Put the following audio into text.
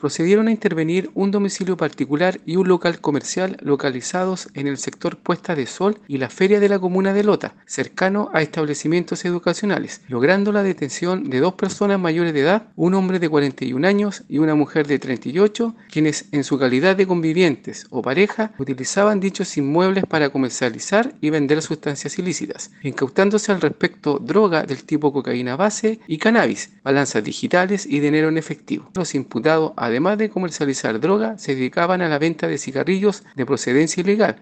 procedieron a intervenir un domicilio particular y un local comercial localizados en el sector Puesta de Sol y la feria de la comuna de Lota, cercano a establecimientos educacionales, logrando la detención de dos personas mayores de edad, un hombre de 41 años y una mujer de 38, quienes en su calidad de convivientes o pareja utilizaban dichos inmuebles para comercializar y vender sustancias ilícitas, incautándose al respecto droga del tipo cocaína base y cannabis, balanzas digitales y dinero en efectivo. Los imputados, además de comercializar droga, se dedicaban a la venta de cigarrillos de procedencia ilegal,